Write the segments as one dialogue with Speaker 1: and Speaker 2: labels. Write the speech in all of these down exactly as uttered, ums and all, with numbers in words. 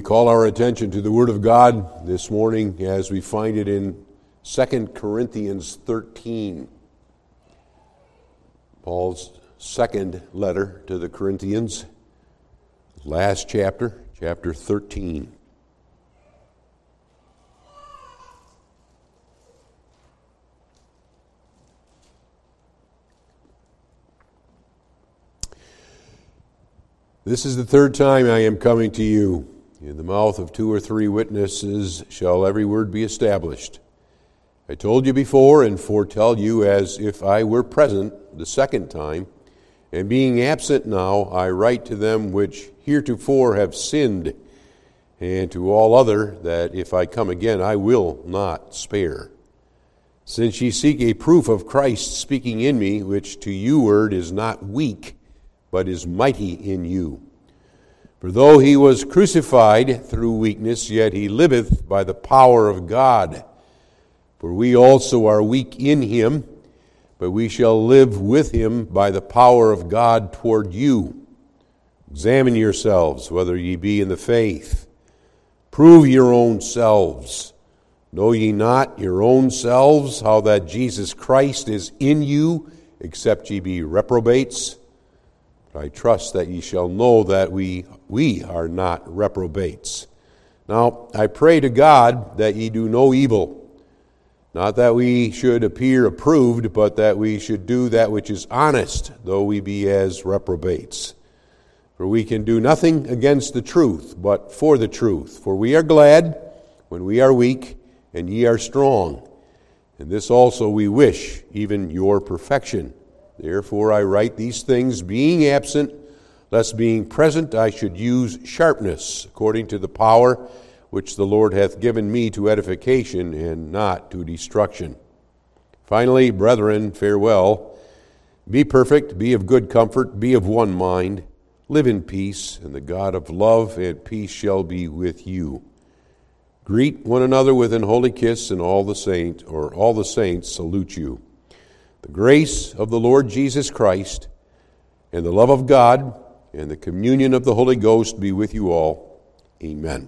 Speaker 1: call our attention to the Word of God this morning as we find it in Second Corinthians thirteen. Paul's second letter to the Corinthians, last chapter, chapter thirteen. This is the third time I am coming to you. In the mouth of two or three witnesses shall every word be established. I told you before and foretell you as if I were present the second time, and being absent now, I write to them which heretofore have sinned, and to all other that if I come again I will not spare. Since ye seek a proof of Christ speaking in me, which to you word is not weak, but is mighty in you. For though he was crucified through weakness, yet he liveth by the power of God. For we also are weak in him, but we shall live with him by the power of God toward you. Examine yourselves whether ye be in the faith. Prove your own selves. Know ye not your own selves how that Jesus Christ is in you, except ye be reprobates? I trust that ye shall know that we we are not reprobates. Now, I pray to God that ye do no evil, not that we should appear approved, but that we should do that which is honest, though we be as reprobates. For we can do nothing against the truth, but for the truth. For we are glad when we are weak, and ye are strong. And this also we wish, even your perfection. Therefore I write these things, being absent, lest being present I should use sharpness, according to the power which the Lord hath given me to edification, and not to destruction. Finally, brethren, farewell. Be perfect, be of good comfort, be of one mind, live in peace, and the God of love and peace shall be with you. Greet one another with an holy kiss, and all the saints, or all the saints salute you. The grace of the Lord Jesus Christ, and the love of God, and the communion of the Holy Ghost be with you all. Amen.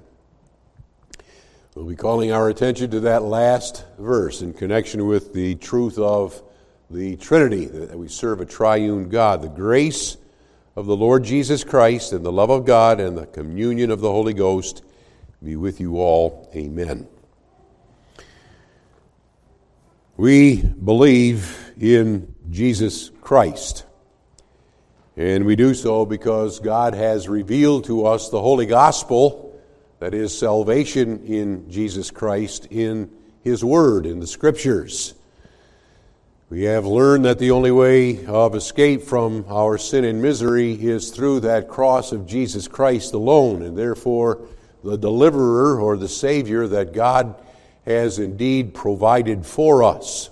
Speaker 1: We'll be calling our attention to that last verse in connection with the truth of the Trinity, that we serve a triune God. The grace of the Lord Jesus Christ, and the love of God, and the communion of the Holy Ghost be with you all. Amen. We believe in Jesus Christ. And we do so because God has revealed to us the Holy Gospel, that is salvation in Jesus Christ, in His Word, in the Scriptures. We have learned that the only way of escape from our sin and misery is through that cross of Jesus Christ alone, and therefore the deliverer or the Savior that God has indeed provided for us.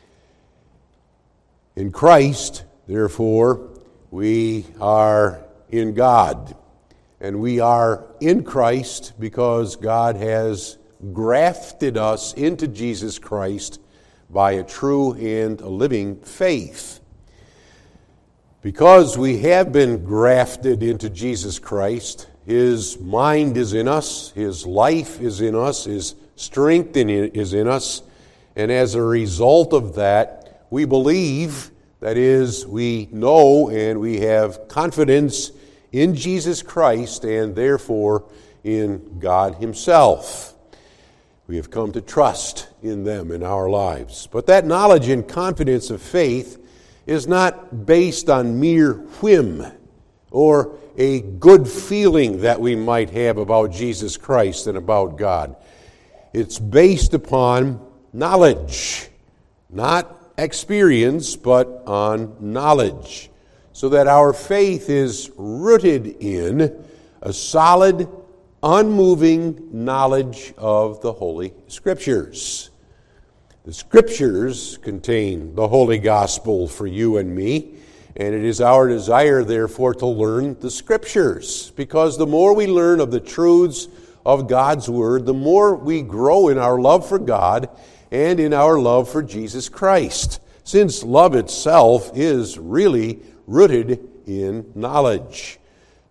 Speaker 1: In Christ, therefore, we are in God. And we are in Christ because God has grafted us into Jesus Christ by a true and a living faith. Because we have been grafted into Jesus Christ, His mind is in us, His life is in us, His strength is in us, and as a result of that, we believe, that is, we know and we have confidence in Jesus Christ and therefore in God Himself. We have come to trust in them in our lives. But that knowledge and confidence of faith is not based on mere whim or a good feeling that we might have about Jesus Christ and about God. It's based upon knowledge, not experience, but on knowledge, so that our faith is rooted in a solid, unmoving knowledge of the Holy Scriptures. The Scriptures contain the Holy Gospel for you and me, and it is our desire, therefore, to learn the Scriptures, because the more we learn of the truths of God's Word, the more we grow in our love for God and in our love for Jesus Christ, since love itself is really rooted in knowledge.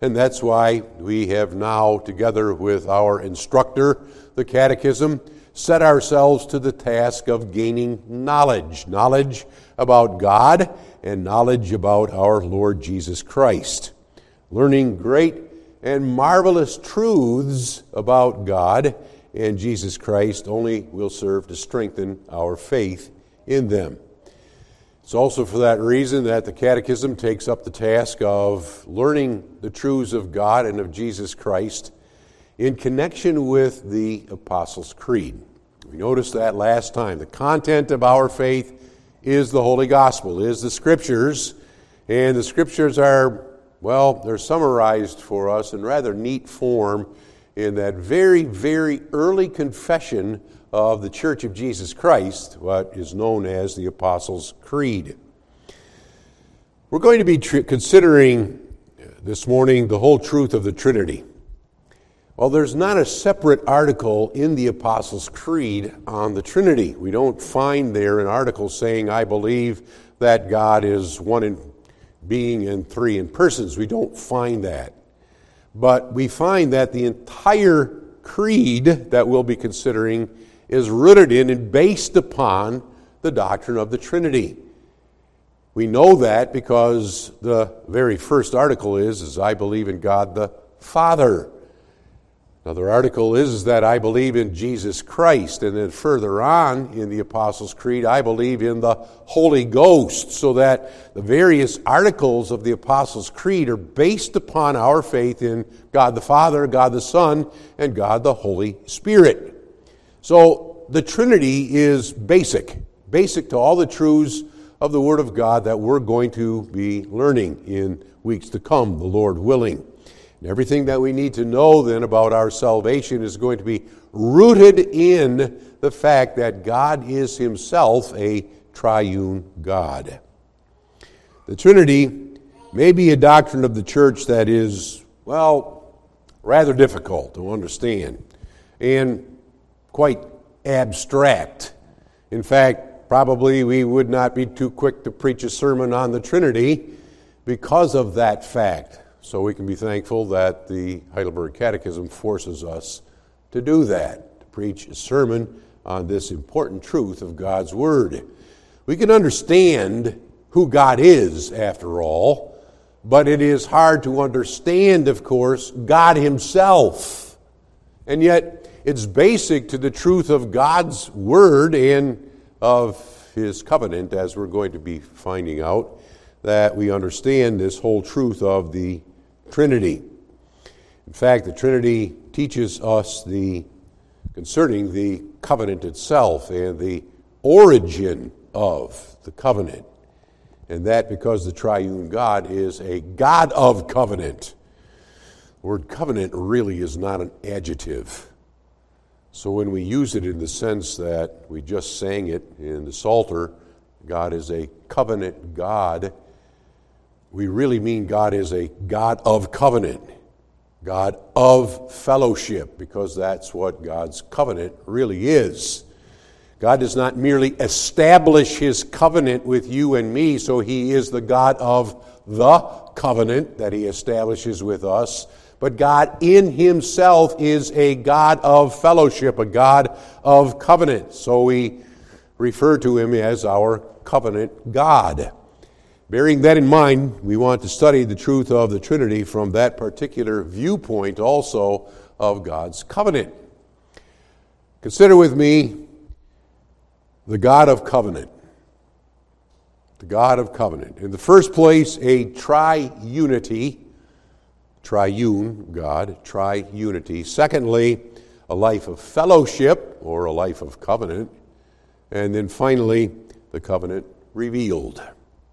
Speaker 1: And that's why we have now, together with our instructor, the Catechism, set ourselves to the task of gaining knowledge. Knowledge about God and knowledge about our Lord Jesus Christ. Learning great and marvelous truths about God and Jesus Christ only will serve to strengthen our faith in them. It's also for that reason that the Catechism takes up the task of learning the truths of God and of Jesus Christ in connection with the Apostles' Creed. We noticed that last time. The content of our faith is the Holy Gospel, is the Scriptures, and the Scriptures are, well, they're summarized for us in rather neat form in that very, very early confession of the Church of Jesus Christ, what is known as the Apostles' Creed. We're going to be tr- considering this morning the whole truth of the Trinity. Well, there's not a separate article in the Apostles' Creed on the Trinity. We don't find there an article saying, I believe that God is one in being and three in persons. We don't find that. But we find that the entire creed that we'll be considering is rooted in and based upon the doctrine of the Trinity. We know that because the very first article is, is I believe in God the Father. Another article is, is that I believe in Jesus Christ. And then further on in the Apostles' Creed, I believe in the Holy Ghost. So that the various articles of the Apostles' Creed are based upon our faith in God the Father, God the Son, and God the Holy Spirit. So the Trinity is basic, basic to all the truths of the Word of God that we're going to be learning in weeks to come, the Lord willing. And everything that we need to know then about our salvation is going to be rooted in the fact that God is Himself a triune God. The Trinity may be a doctrine of the church that is, well, rather difficult to understand and quite abstract. In fact, probably we would not be too quick to preach a sermon on the Trinity because of that fact. So we can be thankful that the Heidelberg Catechism forces us to do that, to preach a sermon on this important truth of God's Word. We can understand who God is, after all, but it is hard to understand, of course, God Himself. And yet, it's basic to the truth of God's Word and of His covenant, as we're going to be finding out, that we understand this whole truth of the Trinity. In fact, the Trinity teaches us the concerning the covenant itself and the origin of the covenant. And that because the triune God is a God of covenant. The word covenant really is not an adjective. So when we use it in the sense that we just sang it in the Psalter, God is a covenant God, we really mean God is a God of covenant, God of fellowship, because that's what God's covenant really is. God does not merely establish His covenant with you and me, so He is the God of the covenant that He establishes with us, but God in Himself is a God of fellowship, a God of covenant. So we refer to Him as our covenant God. Bearing that in mind, we want to study the truth of the Trinity from that particular viewpoint also of God's covenant. Consider with me the God of covenant. The God of covenant. In the first place, a triunity, triune God, triunity. Secondly, a life of fellowship or a life of covenant. And then finally, the covenant revealed.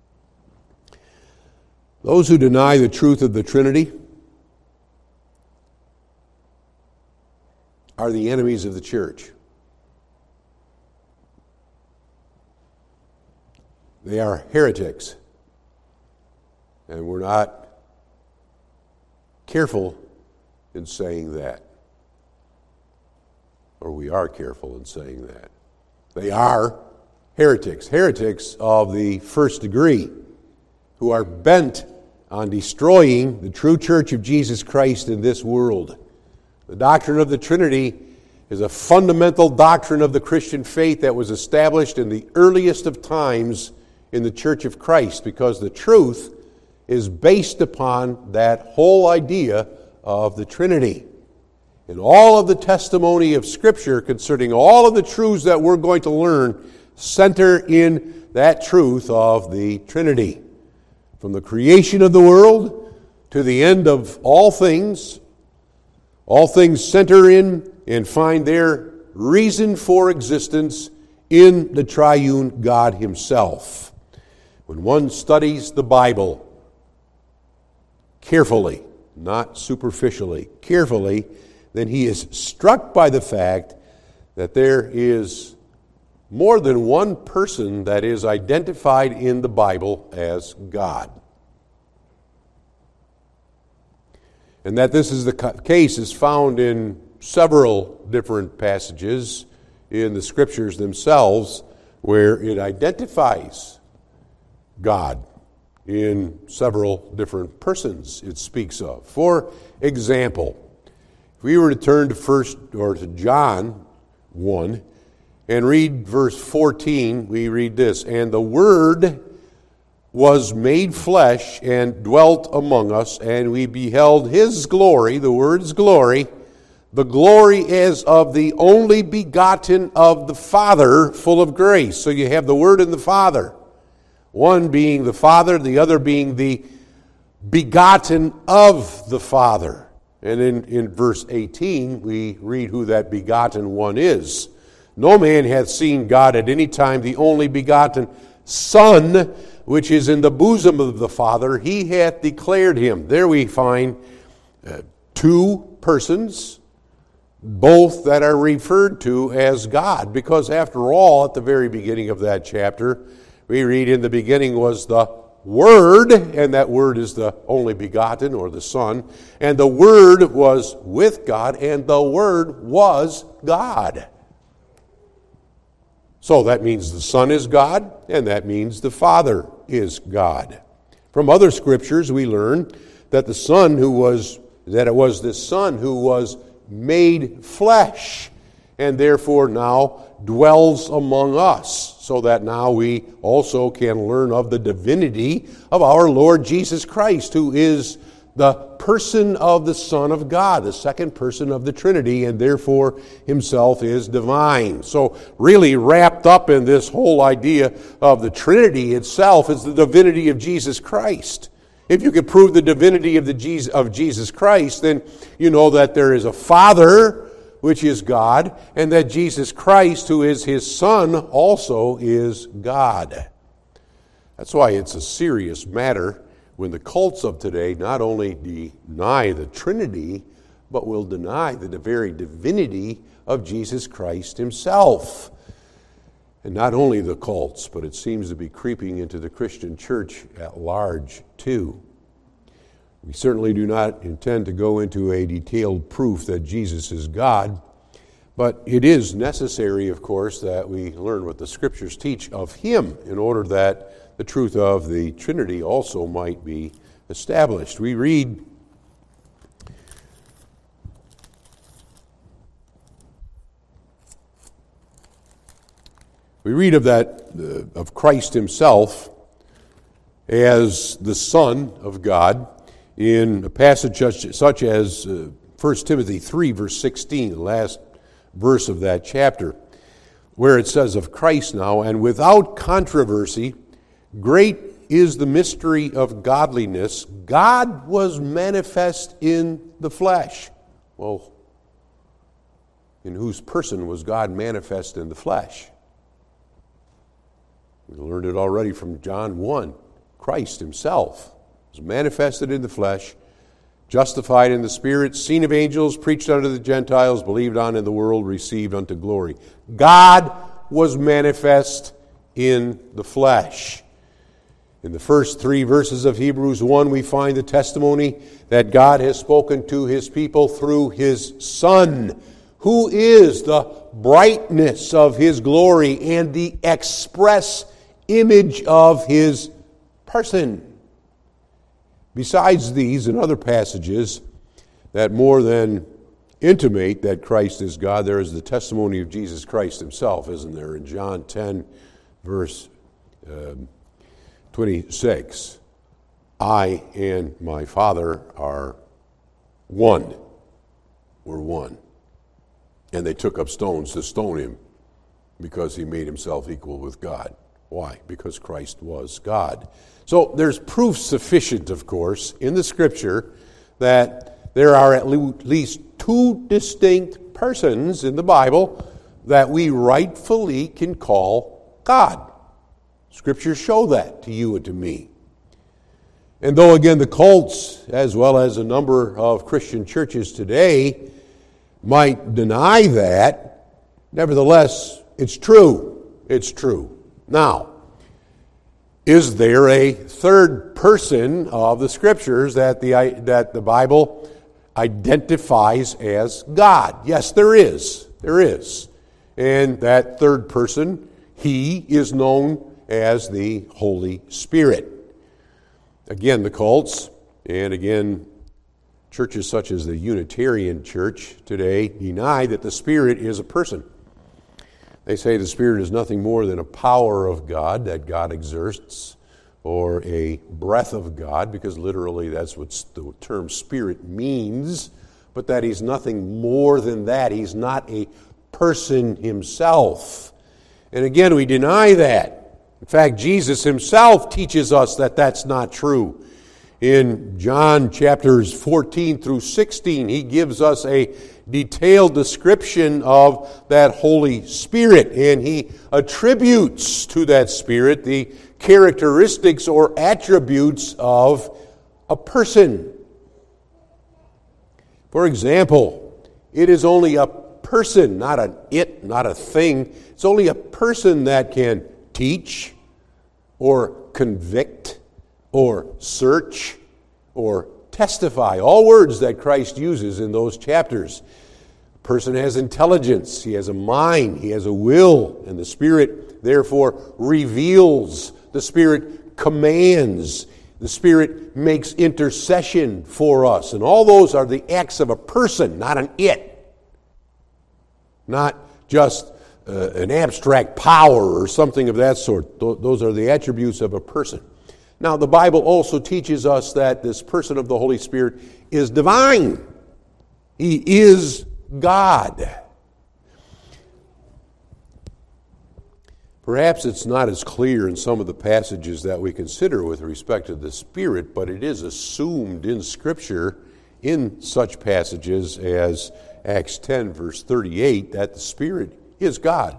Speaker 1: Those who deny the truth of the Trinity are the enemies of the church. They are heretics. And we're not careful in saying that. Or we are careful in saying that. They are heretics. Heretics of the first degree, who are bent on destroying the true church of Jesus Christ in this world. The doctrine of the Trinity is a fundamental doctrine of the Christian faith that was established in the earliest of times in the Church of Christ, because the truth is based upon that whole idea of the Trinity. And all of the testimony of Scripture concerning all of the truths that we're going to learn center in that truth of the Trinity. From the creation of the world to the end of all things, all things center in and find their reason for existence in the triune God Himself. When one studies the Bible carefully, not superficially, carefully, then he is struck by the fact that there is more than one person that is identified in the Bible as God. And that this is the case is found in several different passages in the Scriptures themselves where it identifies God in several different persons it speaks of. For example, if we were to turn to first or to John one and read verse fourteen, we read this, "And the Word was made flesh and dwelt among us, and we beheld His glory," the Word's glory, "the glory as of the only begotten of the Father, full of grace." So you have the Word and the Father. One being the Father, the other being the begotten of the Father. And in, in verse eighteen, we read who that begotten one is. "No man hath seen God at any time, the only begotten Son, which is in the bosom of the Father, He hath declared Him." There we find uh, two persons, both that are referred to as God. Because after all, at the very beginning of that chapter, we read, "In the beginning was the Word," and that Word is the only begotten, or the Son, "and the Word was with God, and the Word was God." So that means the Son is God, and that means the Father is God. From other scriptures we learn that the Son who was, that it was the Son who was made flesh, and therefore now dwells among us, so that now we also can learn of the divinity of our Lord Jesus Christ, who is the person of the Son of God, the second person of the Trinity, and therefore Himself is divine. So really wrapped up in this whole idea of the Trinity itself is the divinity of Jesus Christ. If you could prove the divinity of, the Jesus, of Jesus Christ, then you know that there is a Father, which is God, and that Jesus Christ, who is His Son, also is God. That's why it's a serious matter when the cults of today not only deny the Trinity, but will deny the very divinity of Jesus Christ Himself. And not only the cults, but it seems to be creeping into the Christian church at large too. We certainly do not intend to go into a detailed proof that Jesus is God, but it is necessary, of course, that we learn what the Scriptures teach of Him in order that the truth of the Trinity also might be established. We read we read of that uh, of Christ Himself as the Son of God in a passage such, such as uh, First Timothy three, verse sixteen, the last verse of that chapter, where it says of Christ now, "And without controversy, great is the mystery of godliness. God was manifest in the flesh." Well, in whose person was God manifest in the flesh? We learned it already from John one. Christ Himself was manifested in the flesh, justified in the Spirit, seen of angels, preached unto the Gentiles, believed on in the world, received unto glory. God was manifest in the flesh. In the first three verses of Hebrews one, we find the testimony that God has spoken to His people through His Son, who is the brightness of His glory and the express image of His person. Besides these and other passages that more than intimate that Christ is God, there is the testimony of Jesus Christ himself, isn't there? In John ten, verse um, twenty-six, I and my Father are one. We're one. And they took up stones to stone him because he made himself equal with God. Why? Because Christ was God. So there's proof sufficient, of course, in the Scripture that there are at least two distinct persons in the Bible that we rightfully can call God. Scriptures show that to you and to me. And though, again, the cults, as well as a number of Christian churches today, might deny that, nevertheless, it's true. It's true. Now, is there a third person of the Scriptures that the, that the Bible identifies as God? Yes, there is. There is. And that third person, he is known as the Holy Spirit. Again, the cults, and again, churches such as the Unitarian Church today deny that the Spirit is a person. They say the Spirit is nothing more than a power of God that God exerts, or a breath of God, because literally that's what the term Spirit means, but that he's nothing more than that. He's not a person himself. And again, we deny that. In fact, Jesus himself teaches us that that's not true. In John chapters fourteen through sixteen, he gives us a detailed description of that Holy Spirit, and he attributes to that Spirit the characteristics or attributes of a person. For example, it is only a person, not an it, not a thing. It's only a person that can teach or convict or search or testify. All words that Christ uses in those chapters. A person has intelligence, he has a mind, he has a will, and the Spirit therefore reveals, the Spirit commands, the Spirit makes intercession for us. And all those are the acts of a person, not an it. Not just uh, an abstract power or something of that sort. Th- those are the attributes of a person. Now, the Bible also teaches us that this person of the Holy Spirit is divine. He is God. Perhaps it's not as clear in some of the passages that we consider with respect to the Spirit, but it is assumed in Scripture in such passages as Acts ten, verse thirty-eight, that the Spirit is God.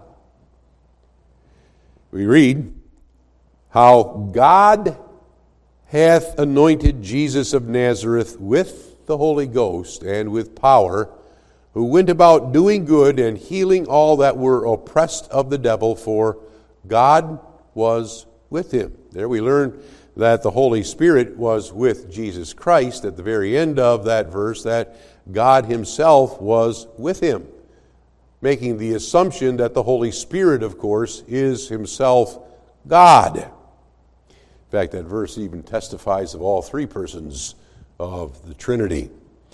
Speaker 1: We read how God hath anointed Jesus of Nazareth with the Holy Ghost and with power, who went about doing good and healing all that were oppressed of the devil, for God was with him. There we learn that the Holy Spirit was with Jesus Christ at the very end of that verse, that God himself was with him, making the assumption that the Holy Spirit, of course, is himself God. In fact, that verse even testifies of all three persons of the Trinity.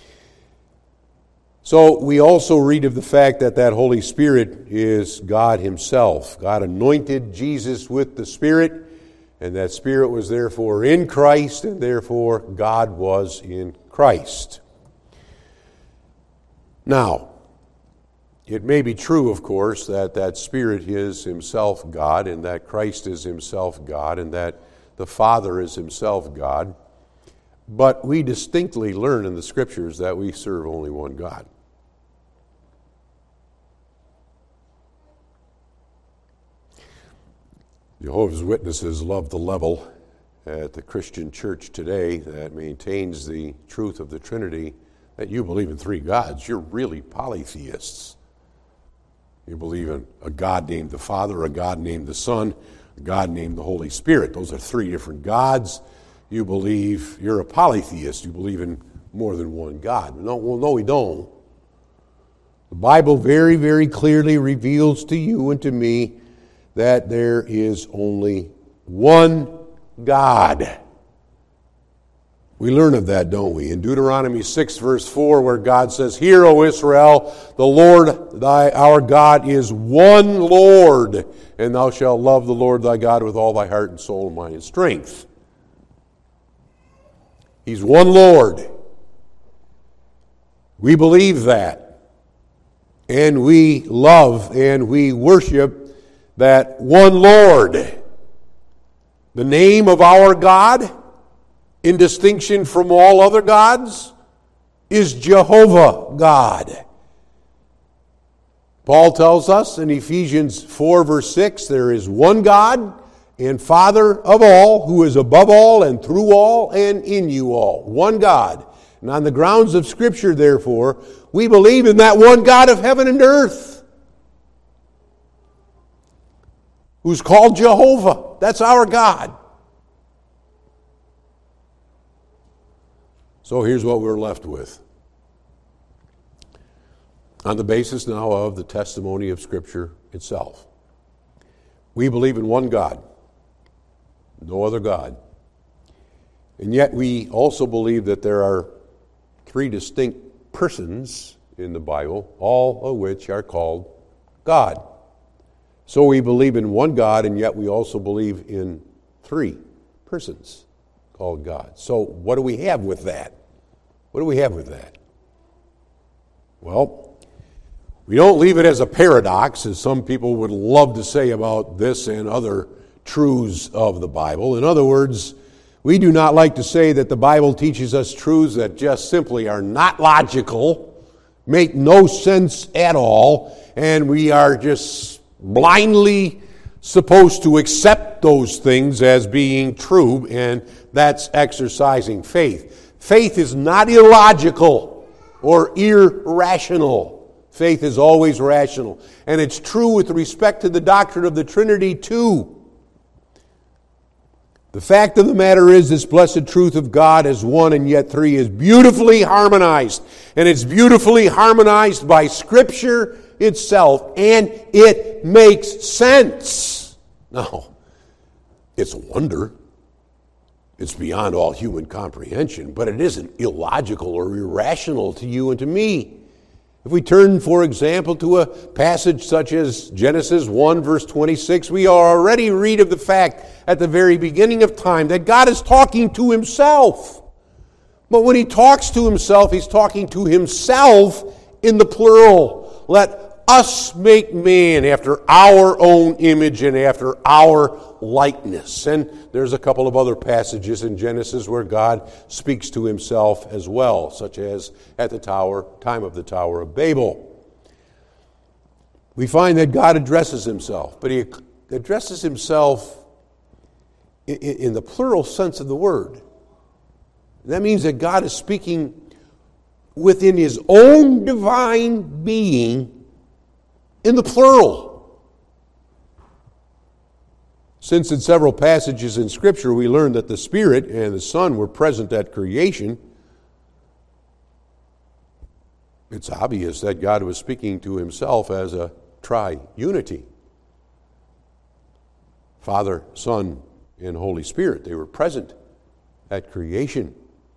Speaker 1: So we also read of the fact that that Holy Spirit is God himself. God anointed Jesus with the Spirit, and that Spirit was therefore in Christ, and therefore God was in Christ. Now, it may be true, of course, that that Spirit is himself God, and that Christ is himself God, and that the Father is himself God. But we distinctly learn in the Scriptures that we serve only one God. Jehovah's Witnesses love the level at the Christian church today that maintains the truth of the Trinity, that you believe in three gods. You're really polytheists. You believe in a God named the Father, a God named the Son, a God named the Holy Spirit. Those are three different gods. You believe, you're a polytheist. You believe in more than one God. No, well, no, we don't. The Bible very, very clearly reveals to you and to me that there is only one God. We learn of that, don't we? In Deuteronomy six, verse four, where God says, "Hear, O Israel, the Lord thy our God is one Lord, and thou shalt love the Lord thy God with all thy heart and soul and mind and strength." He's one Lord. We believe that. And we love and we worship that one Lord. The name of our God, in distinction from all other gods, is Jehovah God. Paul tells us in Ephesians four, verse six, there is one God and Father of all, who is above all and through all and in you all. One God. And on the grounds of Scripture, therefore, we believe in that one God of heaven and earth, who's called Jehovah. That's our God. So here's what we're left with. On the basis now of the testimony of Scripture itself, we believe in one God, no other God. And yet we also believe that there are three distinct persons in the Bible, all of which are called God. So we believe in one God, and yet we also believe in three persons called God. So what do we have with that? What do we have with that? Well, we don't leave it as a paradox, as some people would love to say about this and other truths of the Bible. In other words, we do not like to say that the Bible teaches us truths that just simply are not logical, make no sense at all, and we are just blindly supposed to accept those things as being true, and that's exercising faith. Faith is not illogical or irrational. Faith is always rational. And it's true with respect to the doctrine of the Trinity too. The fact of the matter is, this blessed truth of God as one and yet three is beautifully harmonized. And it's beautifully harmonized by Scripture itself. And it makes sense. Now, it's a wonder. It's beyond all human comprehension. But it isn't illogical or irrational to you and to me. If we turn, for example, to a passage such as Genesis one, verse twenty-six, we already read of the fact at the very beginning of time that God is talking to himself. But when he talks to himself, he's talking to himself in the plural. Let us make man after our own image and after our likeness. And there's a couple of other passages in Genesis where God speaks to himself as well, such as at the tower, time of the Tower of Babel. We find that God addresses himself, but he addresses himself in, in the plural sense of the word. That means that God is speaking within his own divine being in the plural. Since in several passages in Scripture we learn that the Spirit and the Son were present at creation, it's obvious that God was speaking to himself as a triunity. Father, Son, and Holy Spirit, they were present at creation.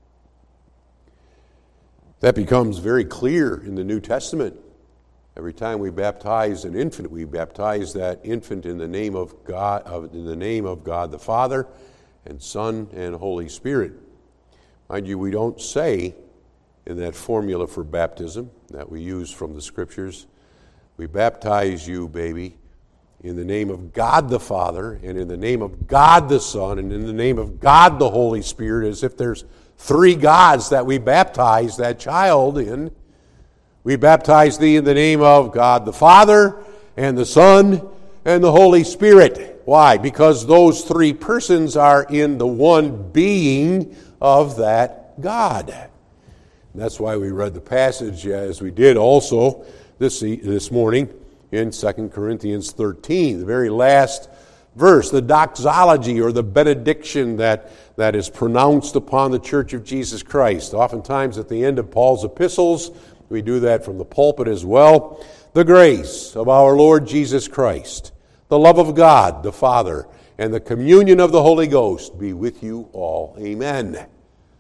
Speaker 1: That becomes very clear in the New Testament. Every time we baptize an infant, we baptize that infant in the name of God, in the name of God the Father and Son and Holy Spirit. Mind you, we don't say in that formula for baptism that we use from the Scriptures, we baptize you, baby, in the name of God the Father and in the name of God the Son and in the name of God the Holy Spirit, as if there's three gods that we baptize that child in. We baptize thee in the name of God the Father and the Son and the Holy Spirit. Why? Because those three persons are in the one being of that God. And that's why we read the passage as we did also this, this morning in Second Corinthians thirteen, the very last verse, the doxology or the benediction that, that is pronounced upon the Church of Jesus Christ. Oftentimes at the end of Paul's epistles, we do that from the pulpit as well. The grace of our Lord Jesus Christ, the love of God the Father, and the communion of the Holy Ghost be with you all. Amen.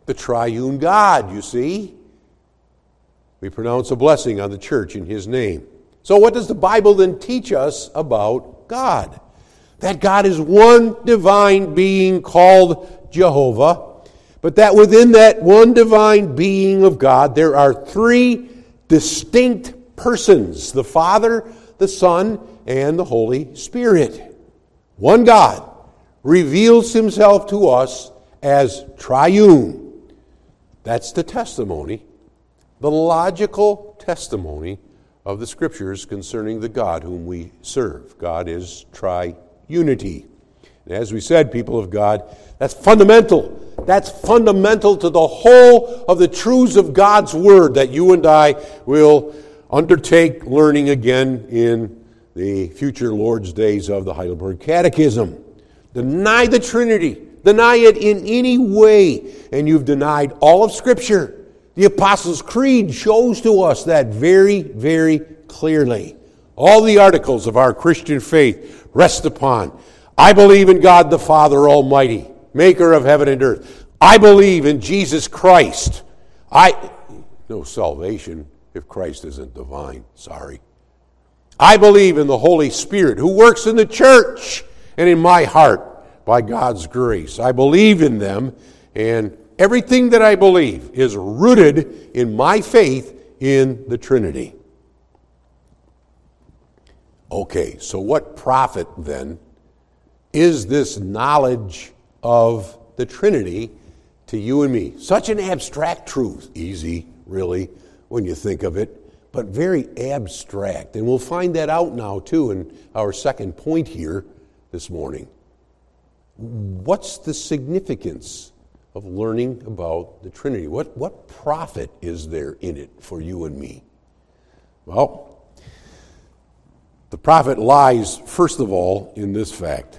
Speaker 1: the triune God, you see. We pronounce a blessing on the church in His name. So what does the Bible then teach us about God? That God is one divine being called Jehovah, but that within that one divine being of God, there are three distinct persons: the Father, the Son, and the Holy Spirit. One God reveals Himself to us as triune. That's the testimony, the logical testimony of the Scriptures concerning the God whom we serve. God is triunity. And as we said, people of God, that's fundamental. That's fundamental to the whole of the truths of God's Word that you and I will undertake learning again in the future Lord's days of the Heidelberg Catechism. Deny the Trinity, deny it in any way, and you've denied all of Scripture. The Apostles' Creed shows to us that very, very clearly. All the articles of our Christian faith rest upon: I believe in God the Father Almighty, maker of heaven and earth. I believe in Jesus Christ. I no salvation if Christ isn't divine. Sorry. I believe in the Holy Spirit who works in the church and in my heart by God's grace. I believe in them, and everything that I believe is rooted in my faith in the Trinity. Okay, so what profit then is this knowledge of the Trinity to you and me? Such an abstract truth. Easy, really, when you think of it, but very abstract. And we'll find that out now, too, in our second point here this morning. What's the significance of learning about the Trinity? What, what profit is there in it for you and me? Well, the profit lies, first of all, in this fact.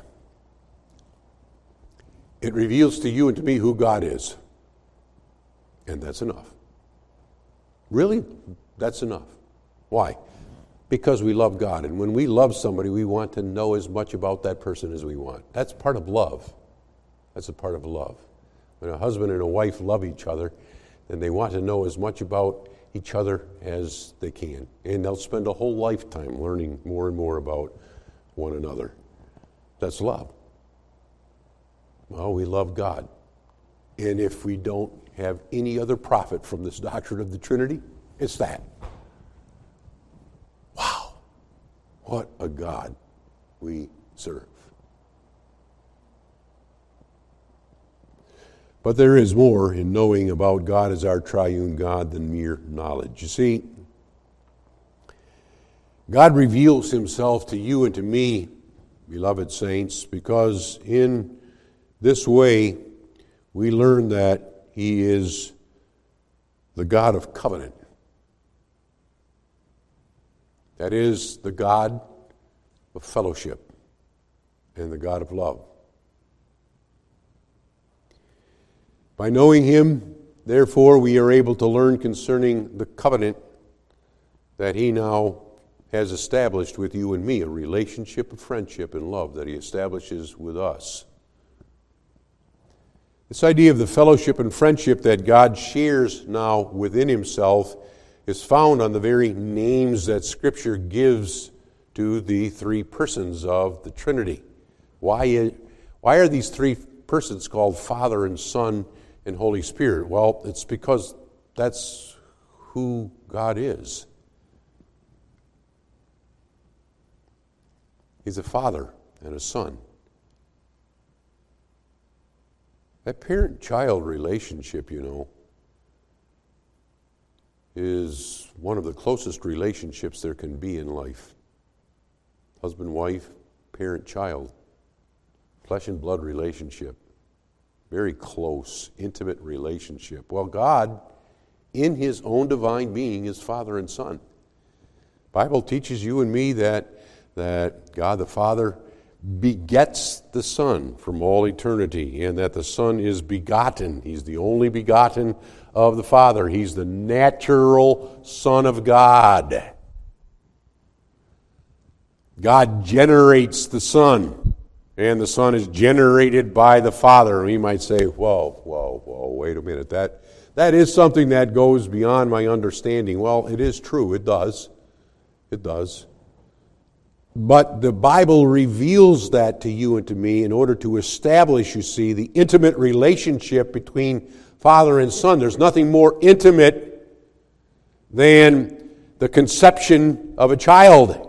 Speaker 1: It reveals to you and to me who God is. And that's enough. Really, that's enough. Why? Because we love God. And when we love somebody, we want to know as much about that person as we want. That's part of love. That's a part of love. When a husband and a wife love each other, then they want to know as much about each other as they can. And they'll spend a whole lifetime learning more and more about one another. That's love. Well, we love God. And if we don't have any other profit from this doctrine of the Trinity, it's that. Wow. What a God we serve. But there is more in knowing about God as our triune God than mere knowledge. You see, God reveals Himself to you and to me, beloved saints, because in this way we learn that He is the God of covenant. That is, the God of fellowship and the God of love. By knowing Him, therefore, we are able to learn concerning the covenant that He now has established with you and me, a relationship of friendship and love that He establishes with us. This idea of the fellowship and friendship that God shares now within Himself is found on the very names that Scripture gives to the three persons of the Trinity. Why, why are these three persons called Father and Son and Holy Spirit? Well, it's because that's who God is. He's a father and a son. That parent-child relationship, you know, is one of the closest relationships there can be in life. Husband-wife, parent-child, flesh and blood relationship. Very close, intimate relationship. Well, God, in His own divine being, is Father and Son. The Bible teaches you and me that, that God the Father begets the Son from all eternity, and that the Son is begotten. He's the only begotten of the Father. He's the natural Son of God. God generates the Son, and the Son is generated by the Father. We might say, whoa, whoa, whoa, wait a minute, that that is something that goes beyond my understanding. Well, it is true, it does. It does. But the Bible reveals that to you and to me in order to establish, you see, the intimate relationship between Father and Son. There's nothing more intimate than the conception of a child.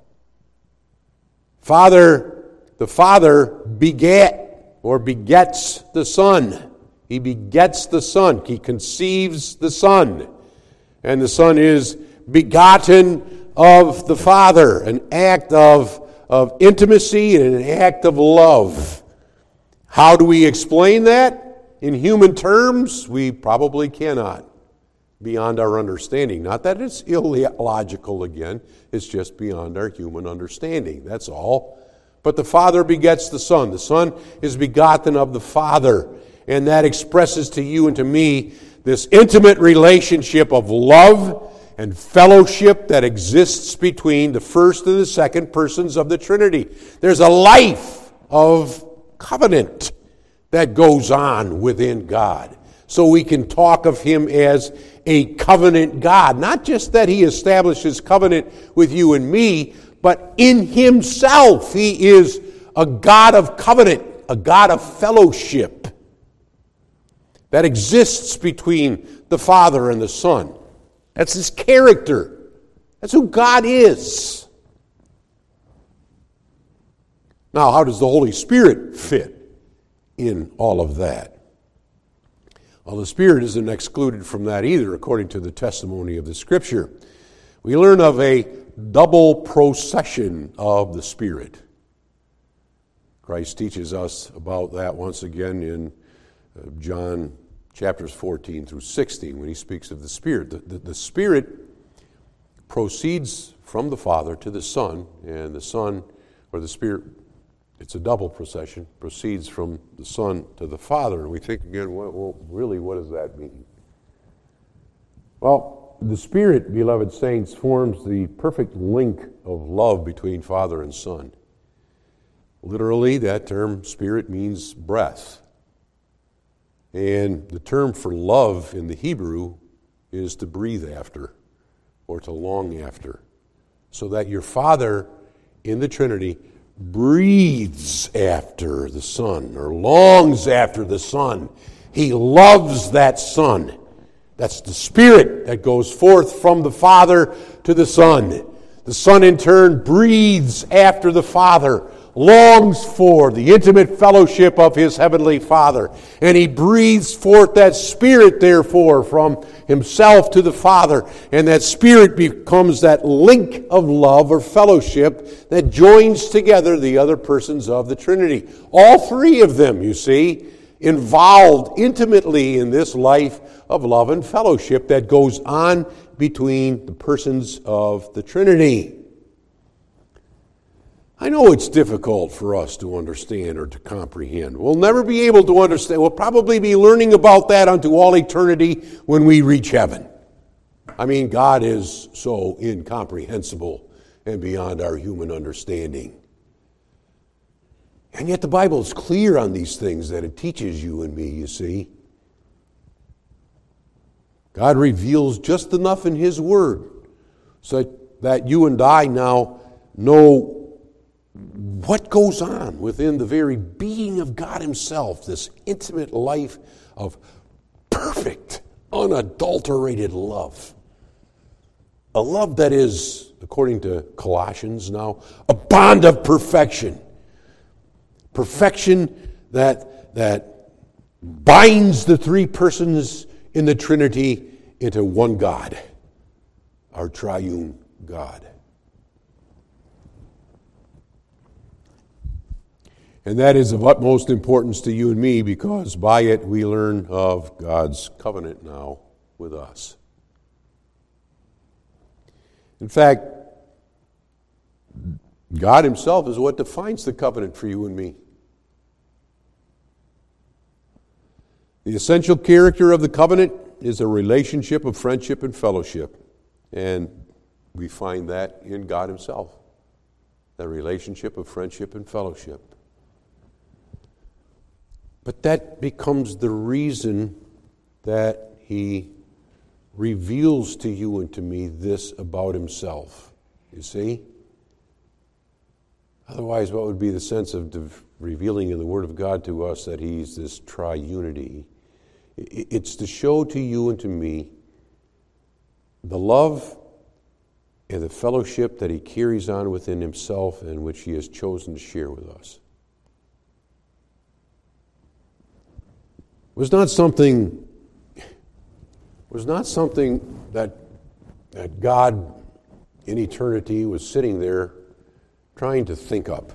Speaker 1: Father, the Father begat or begets the Son. He begets the Son. He conceives the Son. And the Son is begotten of the Father, an act of, of intimacy and an act of love. How do we explain that? In human terms, we probably cannot, beyond our understanding. Not that it's illogical again, it's just beyond our human understanding, that's all. But the Father begets the Son. The Son is begotten of the Father, and that expresses to you and to me this intimate relationship of love and fellowship that exists between the first and the second persons of the Trinity. There's a life of covenant that goes on within God. So we can talk of Him as a covenant God. Not just that He establishes covenant with you and me, but in Himself He is a God of covenant, a God of fellowship that exists between the Father and the Son. That's His character. That's who God is. Now, how does the Holy Spirit fit in all of that? Well, the Spirit isn't excluded from that either, according to the testimony of the Scripture. We learn of a double procession of the Spirit. Christ teaches us about that once again in John chapters fourteen through sixteen, when He speaks of the Spirit. The, the, the Spirit proceeds from the Father to the Son, and the Son, or the Spirit, it's a double procession, proceeds from the Son to the Father. And we think again, well, well really, what does that mean? Well, the Spirit, beloved saints, forms the perfect link of love between Father and Son. Literally, that term, Spirit, means breath. And the term for love in the Hebrew is to breathe after or to long after. So that your Father in the Trinity breathes after the Son or longs after the Son. He loves that Son. That's the Spirit that goes forth from the Father to the Son. The Son in turn breathes after the Father, longs for the intimate fellowship of His Heavenly Father. And He breathes forth that Spirit, therefore, from Himself to the Father. And that Spirit becomes that link of love or fellowship that joins together the other persons of the Trinity. All three of them, you see, involved intimately in this life of love and fellowship that goes on between the persons of the Trinity. I know it's difficult for us to understand or to comprehend. We'll never be able to understand. We'll probably be learning about that unto all eternity when we reach heaven. I mean, God is so incomprehensible and beyond our human understanding. And yet the Bible is clear on these things that it teaches you and me, you see. God reveals just enough in His Word so that you and I now know what goes on within the very being of God Himself, this intimate life of perfect, unadulterated love. A love that is, according to Colossians now, a bond of perfection. Perfection that, that binds the three persons in the Trinity into one God, our triune God. And that is of utmost importance to you and me because by it we learn of God's covenant now with us. In fact, God Himself is what defines the covenant for you and me. The essential character of the covenant is a relationship of friendship and fellowship. And we find that in God Himself, the relationship of friendship and fellowship. But that becomes the reason that he reveals to you and to me this about himself. You see? Otherwise, what would be the sense of div- revealing in the Word of God to us that he's this triunity? It's to show to you and to me the love and the fellowship that he carries on within himself and which he has chosen to share with us. It was not something, was not something that, that God in eternity was sitting there trying to think up.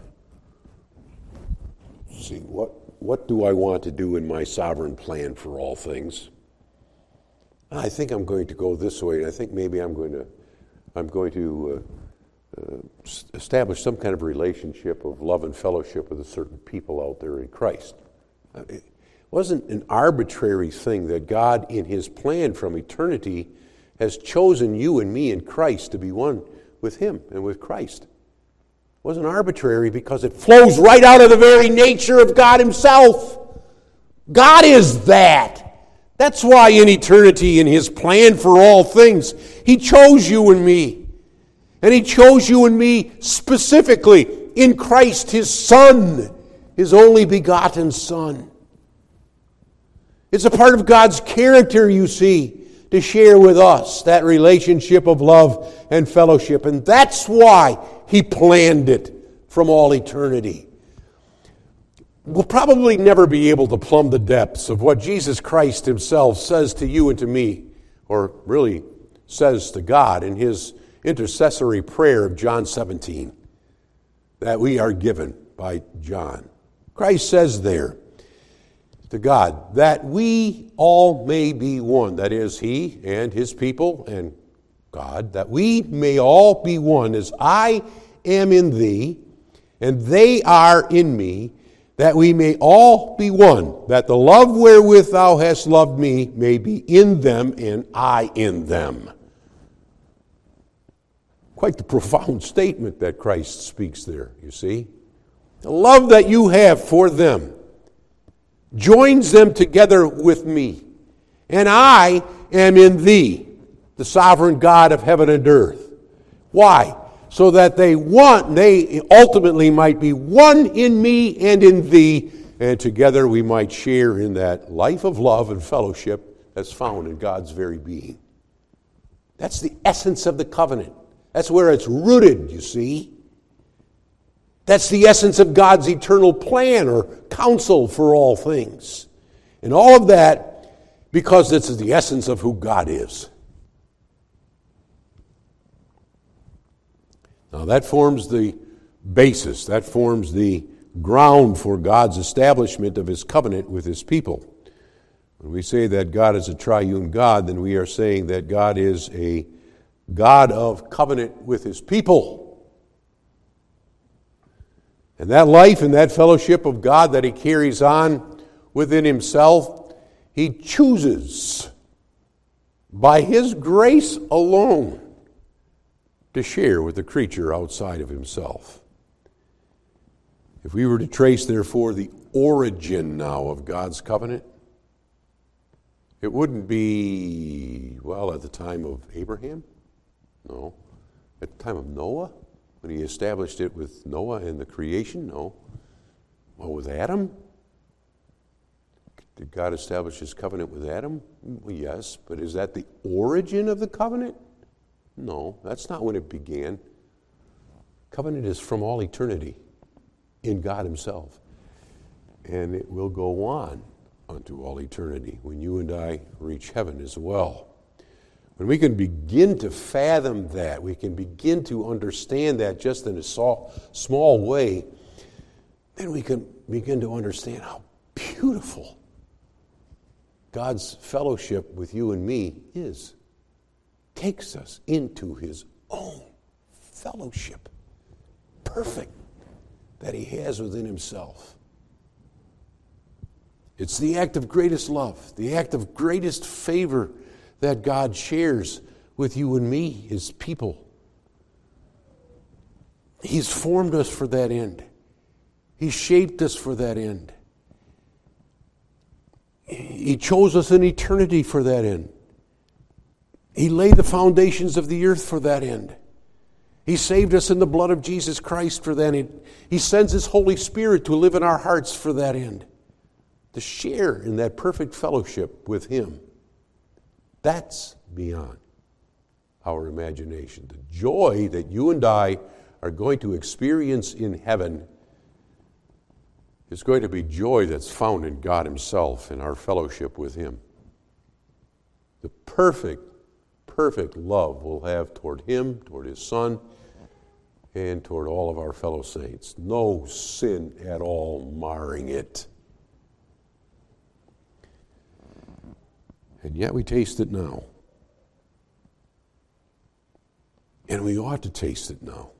Speaker 1: See, what, what do I want to do in my sovereign plan for all things? I think I'm going to go this way, and I think maybe I'm going to I'm going to uh, uh, establish some kind of relationship of love and fellowship with a certain people out there in Christ. It wasn't an arbitrary thing that God, in his plan from eternity, has chosen you and me in Christ to be one with him and with Christ. It wasn't arbitrary because it flows right out of the very nature of God himself. God is that. That's why in eternity, in his plan for all things, he chose you and me. And he chose you and me specifically in Christ, his Son, his only begotten Son. It's a part of God's character, you see, to share with us that relationship of love and fellowship. And that's why he planned it from all eternity. We'll probably never be able to plumb the depths of what Jesus Christ himself says to you and to me, or really says to God in his intercessory prayer of John seventeen, that we are given by John. Christ says there to God, that we all may be one, that is, he and his people and God, that we may all be one as I am in thee, and they are in me, that we may all be one, that the love wherewith thou hast loved me may be in them and I in them. Quite the profound statement that Christ speaks there, you see. The love that you have for them joins them together with me, and I am in thee, the sovereign God of heaven and earth. Why? So that they want, they ultimately might be one in me and in thee, and together we might share in that life of love and fellowship that's found in God's very being. That's the essence of the covenant. That's where it's rooted, you see. That's the essence of God's eternal plan or counsel for all things. And all of that because this is the essence of who God is. Now that forms the basis, that forms the ground for God's establishment of his covenant with his people. When we say that God is a triune God, then we are saying that God is a God of covenant with his people. And that life and that fellowship of God that he carries on within himself, he chooses by his grace alone to share with the creature outside of himself. If we were to trace, therefore, the origin now of God's covenant, it wouldn't be, well, at the time of Abraham. No. At the time of Noah, when he established it with Noah and the creation. No. Well, with Adam? Did God establish his covenant with Adam? Well, yes, but is that the origin of the covenant? No, that's not when it began. Covenant is from all eternity in God himself. And it will go on unto all eternity when you and I reach heaven as well. When we can begin to fathom that, we can begin to understand that just in a small way, then we can begin to understand how beautiful God's fellowship with you and me is. Takes us into his own fellowship, perfect, that he has within himself. It's the act of greatest love, the act of greatest favor that God shares with you and me, his people. He's formed us for that end. He's shaped us for that end. He chose us in eternity for that end. He laid the foundations of the earth for that end. He saved us in the blood of Jesus Christ for that end. He sends His Holy Spirit to live in our hearts for that end. To share in that perfect fellowship with Him. That's beyond our imagination. The joy that you and I are going to experience in heaven is going to be joy that's found in God Himself and our fellowship with Him. The perfect, perfect love we'll have toward Him, toward His Son, and toward all of our fellow saints. No sin at all marring it. And yet we taste it now. And we ought to taste it now.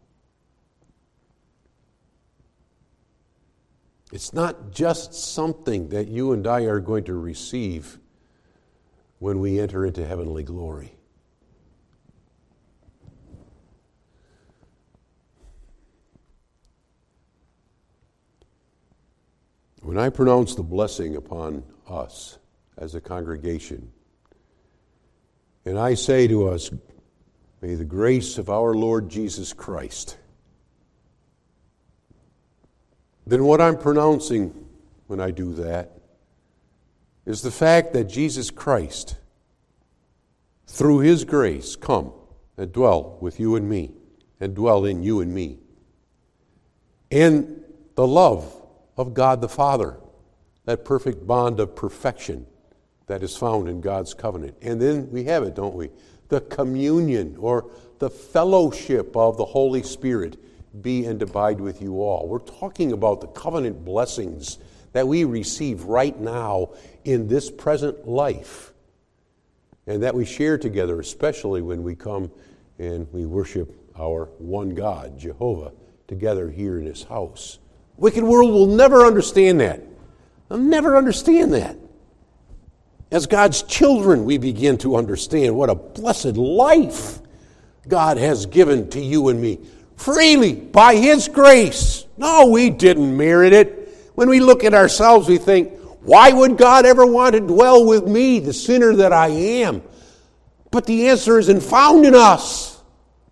Speaker 1: It's not just something that you and I are going to receive when we enter into heavenly glory. When I pronounce the blessing upon us as a congregation, and I say to us, may the grace of our Lord Jesus Christ, then what I'm pronouncing when I do that is the fact that Jesus Christ, through His grace, come and dwell with you and me, and dwell in you and me. And the love of God the Father, that perfect bond of perfection that is found in God's covenant. And then we have it, don't we? The communion or the fellowship of the Holy Spirit be and abide with you all. We're talking about the covenant blessings that we receive right now in this present life and that we share together, especially when we come and we worship our one God, Jehovah, together here in His house. The wicked world will never understand that. They'll never understand that. As God's children, we begin to understand what a blessed life God has given to you and me. Freely, by His grace. No, we didn't merit it. When we look at ourselves, we think, why would God ever want to dwell with me, the sinner that I am? But the answer isn't found in us.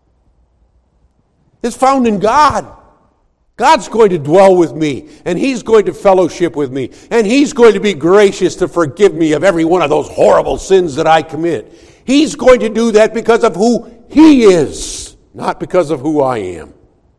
Speaker 1: It's found in God. God's going to dwell with me, and He's going to fellowship with me, and He's going to be gracious to forgive me of every one of those horrible sins that I commit. He's going to do that because of who He is, not because of who I am.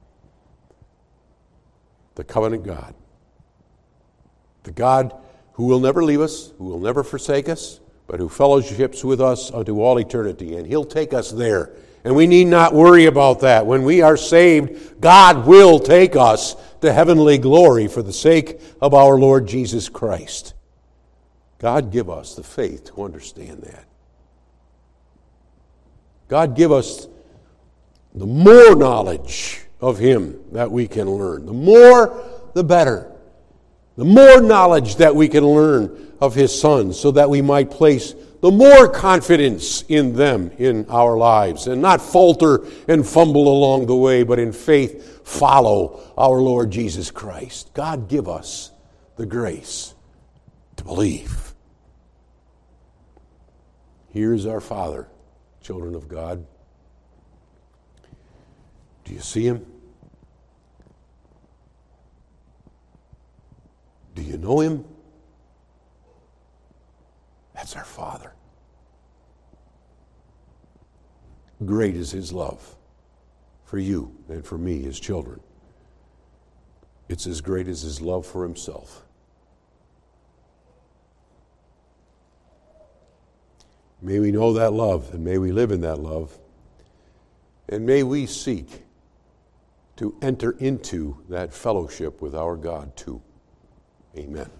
Speaker 1: The covenant God. The God who will never leave us, who will never forsake us, but who fellowships with us unto all eternity, and He'll take us there. And we need not worry about that. When we are saved, God will take us to heavenly glory for the sake of our Lord Jesus Christ. God give us the faith to understand that. God give us the more knowledge of Him that we can learn. The more, the better. The more knowledge that we can learn of His Son so that we might place the more confidence in them in our lives and not falter and fumble along the way, but in faith follow our Lord Jesus Christ. God give us the grace to believe. Here's our Father, children of God. Do you see Him? Do you know Him? That's our Father. Great is His love for you and for me, His children. It's as great as His love for Himself. May we know that love, and may we live in that love, and may we seek to enter into that fellowship with our God too. Amen.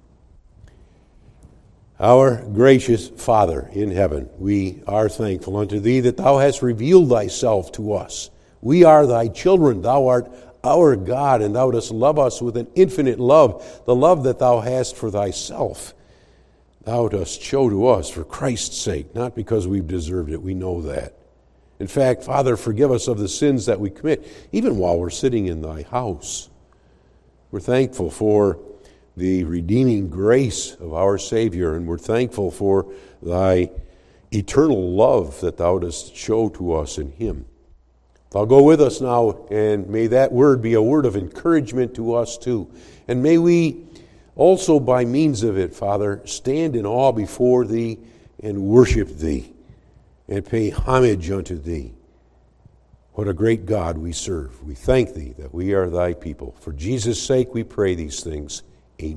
Speaker 1: Our gracious Father in heaven, we are thankful unto Thee that Thou hast revealed Thyself to us. We are Thy children. Thou art our God, and Thou dost love us with an infinite love, the love that Thou hast for Thyself. Thou dost show to us for Christ's sake, not because we've deserved it. We know that. In fact, Father, forgive us of the sins that we commit, even while we're sitting in Thy house. We're thankful for the redeeming grace of our Savior, and we're thankful for thy eternal love that thou dost show to us in him. Thou go with us now, and may that word be a word of encouragement to us too. And may we also, by means of it, Father, stand in awe before thee and worship thee and pay homage unto thee. What a great God we serve. We thank thee that we are thy people. For Jesus' sake we pray these things.